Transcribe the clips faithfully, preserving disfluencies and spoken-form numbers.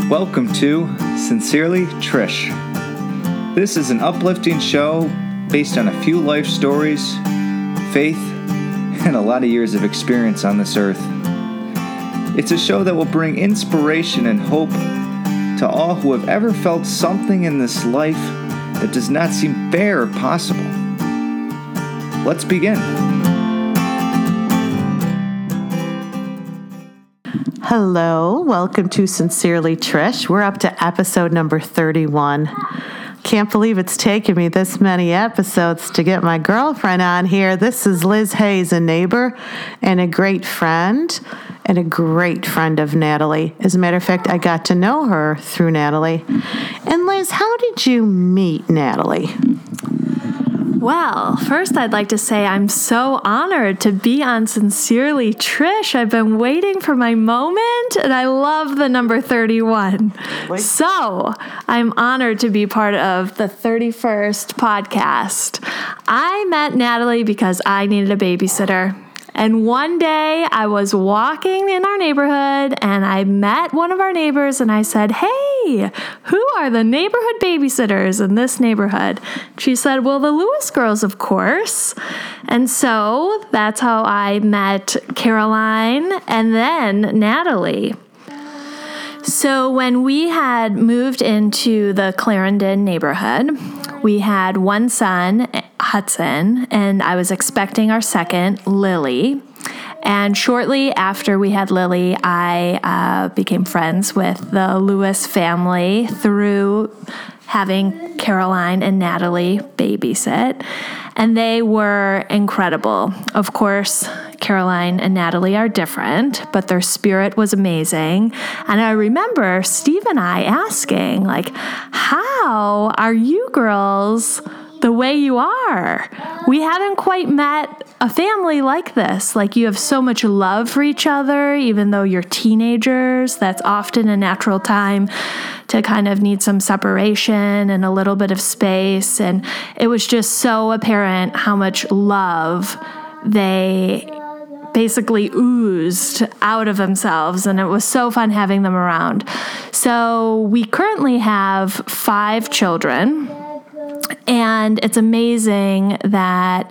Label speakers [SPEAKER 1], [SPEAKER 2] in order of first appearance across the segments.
[SPEAKER 1] Welcome to Sincerely Trish. This is an uplifting show based on a few life stories, faith, and a lot of years of experience on this earth. It's a show that will bring inspiration and hope to all who have ever felt something in this life that does not seem fair or possible. Let's begin.
[SPEAKER 2] Hello, welcome to Sincerely Trish. We're up to episode number thirty-one. Can't believe it's taken me this many episodes to get my girlfriend on here. This is Liz Hayes, a neighbor and a great friend, and a great friend of Natalie. As a matter of fact, I got to know her through Natalie. And Liz, how did you meet Natalie?
[SPEAKER 3] Well, first I'd like to say I'm so honored to be on Sincerely Trish. I've been waiting for my moment, and I love the number thirty-one. Like- so I'm honored to be part of the thirty-first podcast. I met Natalie because I needed a babysitter. And one day I was walking in our neighborhood and I met one of our neighbors and I said, "Hey, who are the neighborhood babysitters in this neighborhood?" She said, "Well, the Lewis girls, of course." And so that's how I met Caroline and then Natalie. So when we had moved into the Clarendon neighborhood, we had one son, Hudson, and I was expecting our second, Lily. And shortly after we had Lily, I uh, became friends with the Lewis family through having Caroline and Natalie babysit. And they were incredible. Of course, Caroline and Natalie are different, but their spirit was amazing. And I remember Steve and I asking, like, how are you girls the way you are? We haven't quite met a family like this. Like, you have so much love for each other, even though you're teenagers. That's often a natural time to kind of need some separation and a little bit of space. And it was just so apparent how much love they basically oozed out of themselves, and it was so fun having them around. So we currently have five children, and it's amazing that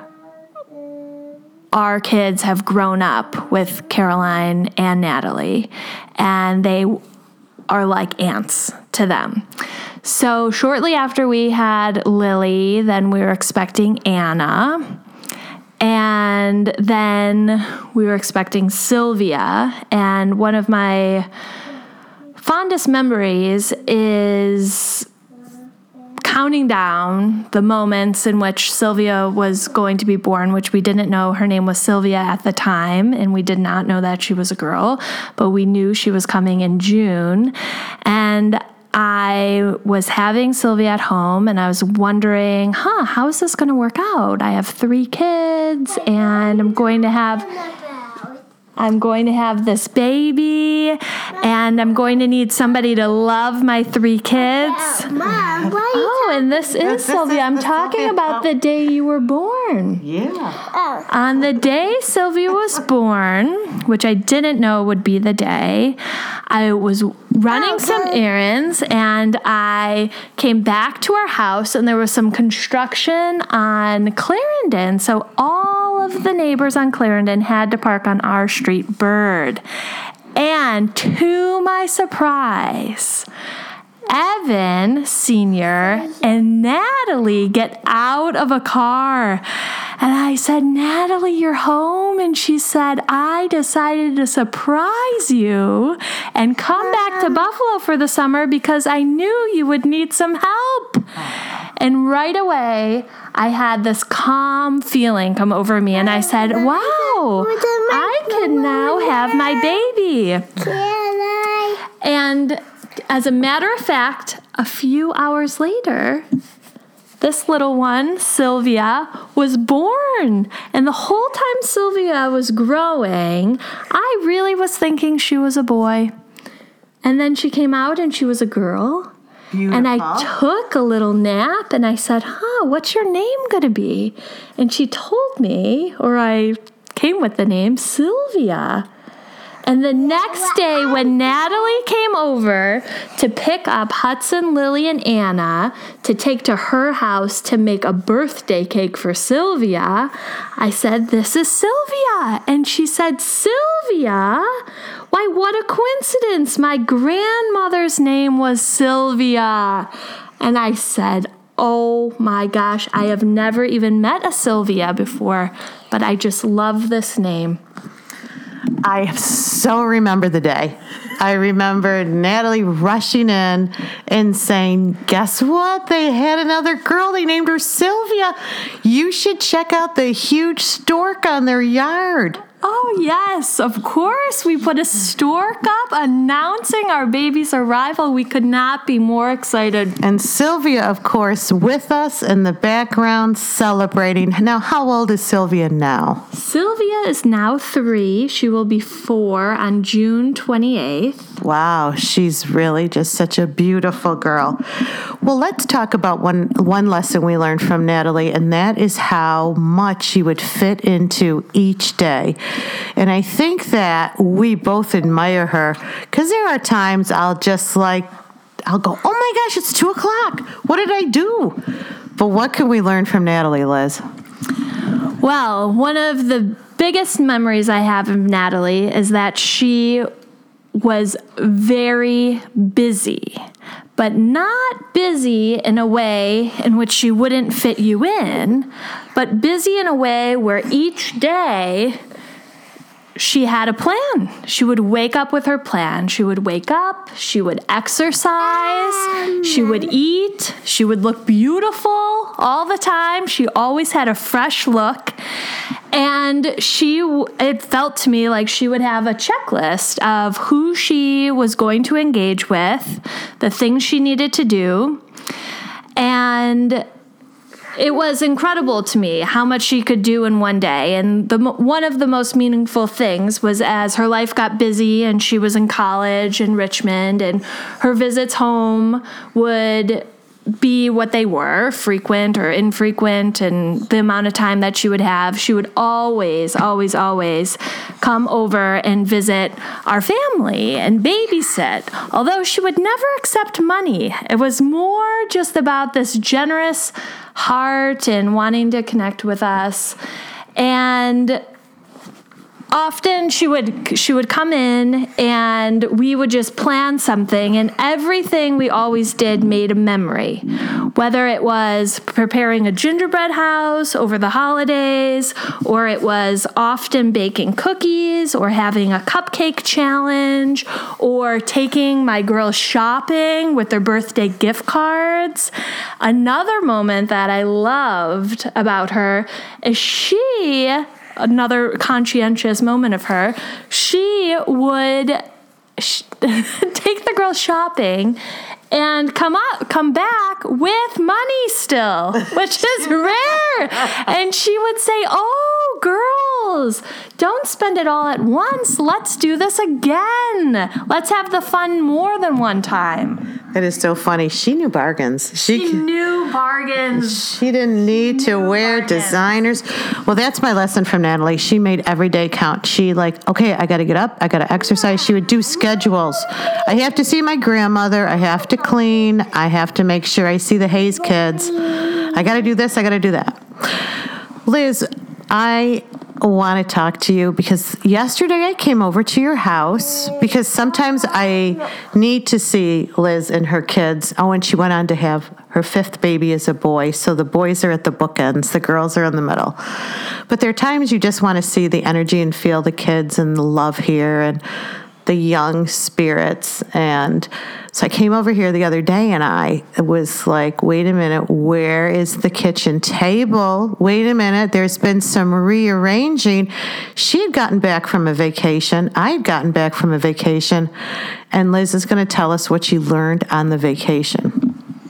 [SPEAKER 3] our kids have grown up with Caroline and Natalie, and they are like aunts to them. So shortly after we had Lily, then we were expecting Anna. And then we were expecting Sylvia. And one of my fondest memories is counting down the moments in which Sylvia was going to be born, which we didn't know her name was Sylvia at the time, and we did not know that she was a girl, but we knew she was coming in June. And I was having Sylvia at home, and I was wondering, huh, how is this going to work out? I have three kids, and I'm going to have... I'm going to have this baby, and I'm going to need somebody to love my three kids.
[SPEAKER 4] Mom, why are you
[SPEAKER 3] Oh, and this is Sylvia. I'm talking about the day you were born.
[SPEAKER 2] Yeah.
[SPEAKER 4] Oh.
[SPEAKER 3] On the day Sylvia was born, which I didn't know would be the day, I was running some errands, and I came back to our house, and there was some construction on Clarendon. So all of the neighbors on Clarendon had to park on our street, Bird. And to my surprise, Evan Senior and Natalie get out of a car. And I said, "Natalie, you're home?" And she said, "I decided to surprise you and come back to Buffalo for the summer because I knew you would need some help." And right away, I had this calm feeling come over me, and I said, "Wow, I can now have my baby." And as a matter of fact, a few hours later, this little one, Sylvia, was born. And the whole time Sylvia was growing, I really was thinking she was a boy. And then she came out and she was a girl.
[SPEAKER 2] Beautiful.
[SPEAKER 3] And I took a little nap and I said, huh, what's your name going to be? And she told me, or I came with the name Sylvia. And the next day, when Natalie came over to pick up Hudson, Lily, and Anna to take to her house to make a birthday cake for Sylvia, I said, "This is Sylvia." And she said, "Sylvia? Why, what a coincidence. My grandmother's name was Sylvia." And I said, "Oh my gosh, I have never even met a Sylvia before, but I just love this name."
[SPEAKER 2] I so remember the day. I remember Natalie rushing in and saying, "Guess what? They had another girl. They named her Sylvia. You should check out the huge stork on their yard."
[SPEAKER 3] Oh, yes, of course. We put a stork up announcing our baby's arrival. We could not be more excited.
[SPEAKER 2] And Sylvia, of course, with us in the background celebrating. Now, how old is Sylvia now?
[SPEAKER 3] Sylvia is now three. She will be four on June twenty-eighth.
[SPEAKER 2] Wow, she's really just such a beautiful girl. Well, let's talk about one, one lesson we learned from Natalie, and that is how much she would fit into each day. And I think that we both admire her because there are times I'll just like, I'll go, "Oh my gosh, it's two o'clock. What did I do?" But what can we learn from Natalie, Liz?
[SPEAKER 3] Well, one of the biggest memories I have of Natalie is that she was very busy, but not busy in a way in which she wouldn't fit you in, but busy in a way where each day she had a plan. She would wake up with her plan. She would wake up, she would exercise, she would eat, she would look beautiful all the time. She always had a fresh look. And she, it felt to me like she would have a checklist of who she was going to engage with, the things she needed to do. And it was incredible to me how much she could do in one day. And the one of the most meaningful things was as her life got busy and she was in college in Richmond, and her visits home would be what they were, frequent or infrequent, and the amount of time that she would have, she would always, always, always come over and visit our family and babysit, although she would never accept money. It was more just about this generous heart and wanting to connect with us. And often she would she would come in and we would just plan something, and everything we always did made a memory. Whether it was preparing a gingerbread house over the holidays, or it was often baking cookies, or having a cupcake challenge, or taking my girls shopping with their birthday gift cards. Another moment that I loved about her is she another conscientious moment of her, she would sh- take the girls shopping and come up, come back with money still, which is rare. And she would say, "Oh, girls, don't spend it all at once. Let's do this again. Let's have the fun more than one time."
[SPEAKER 2] It is so funny. She knew bargains.
[SPEAKER 3] She, she knew bargains.
[SPEAKER 2] She didn't need
[SPEAKER 3] she
[SPEAKER 2] to wear
[SPEAKER 3] bargains.
[SPEAKER 2] designers. Well, that's my lesson from Natalie. She made every day count. She like, okay, I got to get up. I got to exercise. She would do schedules. I have to see my grandmother. I have to clean. I have to make sure I see the Hayes kids. I got to do this. I got to do that. Liz, I want to talk to you because yesterday I came over to your house because sometimes I need to see Liz and her kids. Oh, and she went on to have her fifth baby as a boy. So the boys are at the bookends, the girls are in the middle. But there are times you just want to see the energy and feel the kids and the love here and the young spirits. And so I came over here the other day and I was like, wait a minute, where is the kitchen table? Wait a minute, there's been some rearranging. She had gotten back from a vacation. I had gotten back from a vacation. And Liz is going to tell us what she learned on the vacation.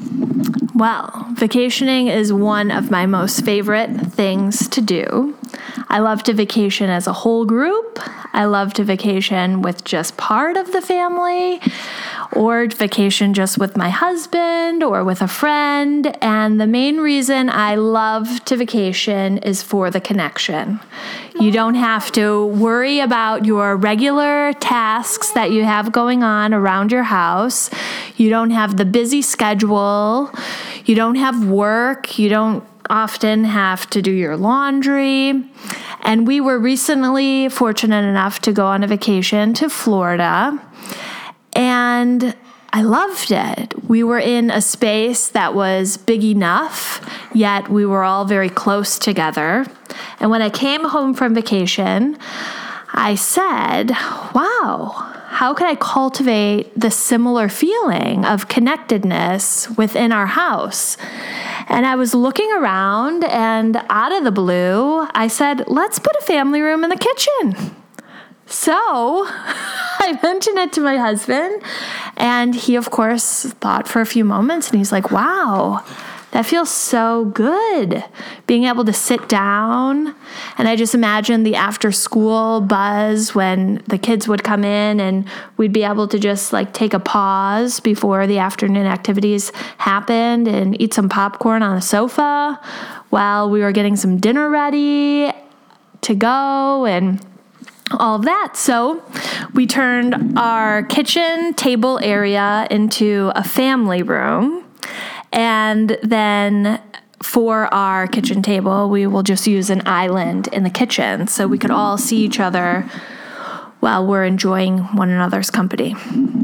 [SPEAKER 3] Well, vacationing is one of my most favorite things to do. I love to vacation as a whole group. I love to vacation with just part of the family, or vacation just with my husband or with a friend. And the main reason I love to vacation is for the connection. You don't have to worry about your regular tasks that you have going on around your house. You don't have the busy schedule. You don't have work. You don't often have to do your laundry. And we were recently fortunate enough to go on a vacation to Florida, and I loved it. We were in a space that was big enough, yet we were all very close together. And when I came home from vacation, I said, wow, how can I cultivate the similar feeling of connectedness within our house? And I was looking around, and out of the blue, I said, let's put a family room in the kitchen. So I mentioned it to my husband, and he, of course, thought for a few moments, and he's like, wow, that feels so good, being able to sit down. And I just imagined the after-school buzz when the kids would come in, and we'd be able to just like take a pause before the afternoon activities happened and eat some popcorn on a sofa while we were getting some dinner ready to go and all of that. So we turned our kitchen table area into a family room. And then for our kitchen table, we will just use an island in the kitchen so we could all see each other while we're enjoying one another's company.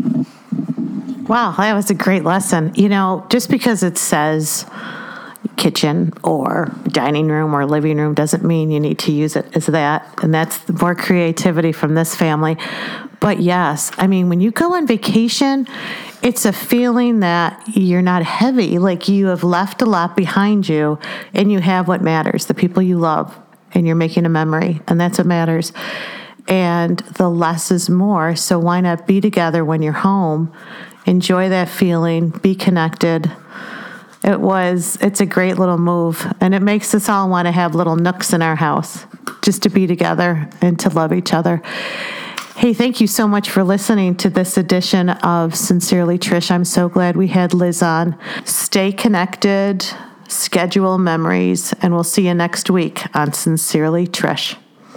[SPEAKER 2] Wow, that was a great lesson. You know, just because it says kitchen or dining room or living room doesn't mean you need to use it as that. And that's more creativity from this family. But yes, I mean, when you go on vacation, it's a feeling that you're not heavy, like you have left a lot behind you and you have what matters, the people you love, and you're making a memory, and that's what matters. And the less is more, so why not be together when you're home, enjoy that feeling, be connected. It was, it's a great little move, and it makes us all want to have little nooks in our house just to be together and to love each other. Hey, thank you so much for listening to this edition of Sincerely Trish. I'm so glad we had Liz on. Stay connected, schedule memories, and we'll see you next week on Sincerely Trish.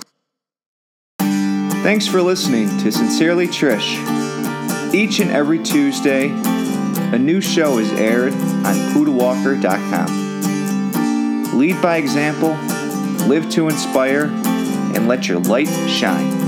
[SPEAKER 1] Thanks for listening to Sincerely Trish. Each and every Tuesday, a new show is aired on poodle walker dot com. Lead by example, live to inspire, and let your light shine.